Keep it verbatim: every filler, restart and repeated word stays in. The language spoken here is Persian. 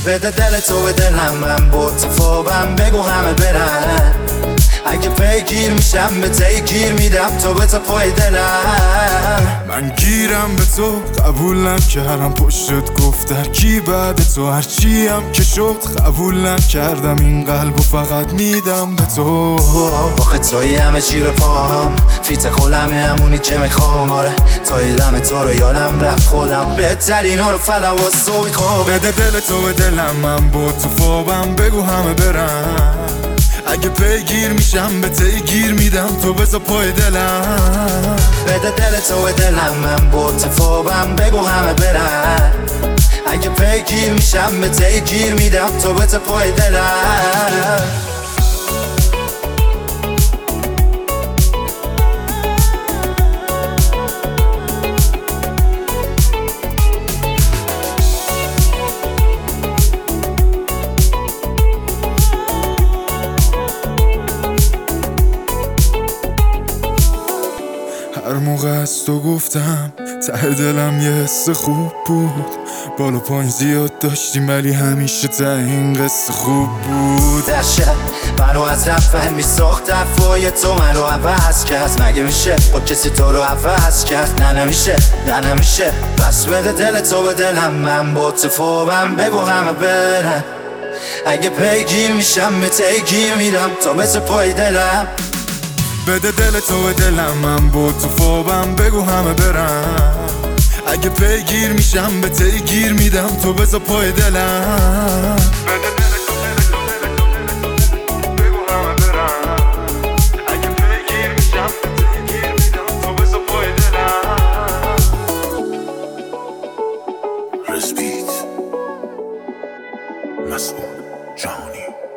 بده دل تو به دلم، من با تو خوابم، بگو همه برن. اگه پیگیر میشم به تی گیر میدم، تو به تو پای دلم. من گیرم به تو قبول نکردم، پشتت گفت در کی بعد تو، هرچی هم که شد قبول نکردم، این قلبو فقط میدم به تو. آخه توی همه چی رو پاهم، فیت خولمه همونی که میخوام. آره توی دم تو رو یادم رفت خودم، بهترین ها رو فلا و سو میخوام. بده دل تو به دلم، من با تو خوابم، بگو همه برن. اگه پیگیر میشم به تی گیر میدم، تو بذار پای دلم. بده دل تو به دلم، من با تو خوابم، بگو همه برن. اگه پیگیر میشم به تی گیر میدم، تو بذار پای دلم. هر موقع از تو گفتم ته دلم یه حس خوب بود، بالا پایین زیاد داشتیم ولی همیشه ته این قصه خوب بود. در شب منو از رفت میساخت، حرفای تو منو عوض کرد. مگه میشه با کسی تو رو عوض کرد؟ نه نمیشه، نه نمیشه. پس بده دل تو به دلم، من با تو خوابم، بگو همه برن. اگه پیگیر میشم به تی گیر میدم، تو مثل پای دلم. بده دل تو به دلم، من با تو خوابم، بگو همه برن. اگه پیگیر میشم به تی گیر میدم، تو بذار پای دلم. بده دل تو بگو همه برن. اگه پیگیر میشم به تی گیر میدم، تو بذار پای دلم. رزبیت مسعود جهانی.